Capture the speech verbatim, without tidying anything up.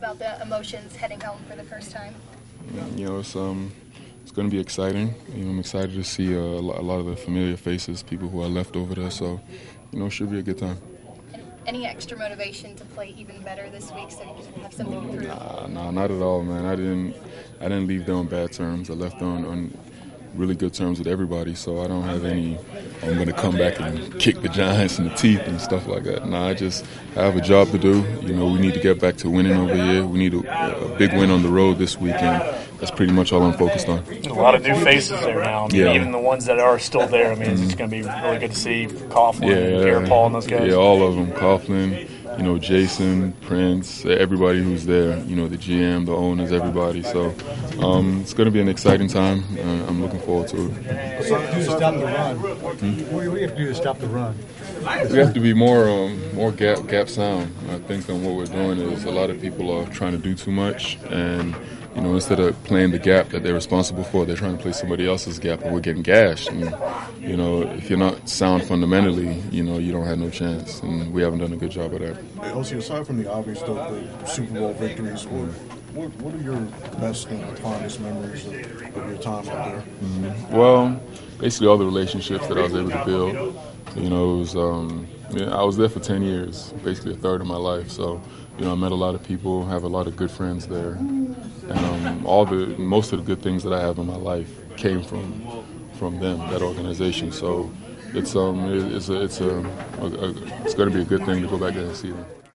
about the emotions heading home for the first time? You know, it's um, it's going to be exciting. You know, I'm excited to see uh, a lot of the familiar faces, people who are left over there. So, you know, it should be a good time. And any extra motivation to play even better this week, so you can have something to prove? Nah, nah, not at all, man. I didn't, I didn't leave there on bad terms. I left on on really good terms with everybody. So I don't have any. I'm going to come back and kick the Giants in the teeth and stuff like that. Nah, I just I have a job to do. You know, we need to get back to winning over here. We need a, a big win on the road this weekend. That's pretty much all I'm focused on. A lot of new faces there now. I mean, yeah. Even the ones that are still there. I mean, mm-hmm. It's going to be really good to see Coughlin, yeah, and Garrett Paul, and those guys. Yeah, all of them. Coughlin, you know, Jason, Prince, everybody who's there. You know, the G M, the owners, everybody. So um, it's going to be an exciting time. Uh, I'm looking forward to it. So, to stop the run. Hmm? What do we have to do to stop the run? We have to be more um, more gap gap sound. I think um, what we're doing is a lot of people are trying to do too much, and you know, instead of playing the gap that they're responsible for, they're trying to play somebody else's gap, and we're getting gashed. And you know, if you're not sound fundamentally, you know, you don't have no chance, and we haven't done a good job of that. Hey, O C, aside from the obvious, the, the Super Bowl victories, what, what what are your best and fondest memories of, of your time out there? Mm-hmm. Well, basically all the relationships that I was able to build. You know, it was, um, yeah, I was there for ten years, basically a third of my life. So, you know, I met a lot of people, have a lot of good friends there. And um, all the, most of the good things that I have in my life came from from them, that organization. So it's um, it's a, it's a, a, a it's going to be a good thing to go back there and see them.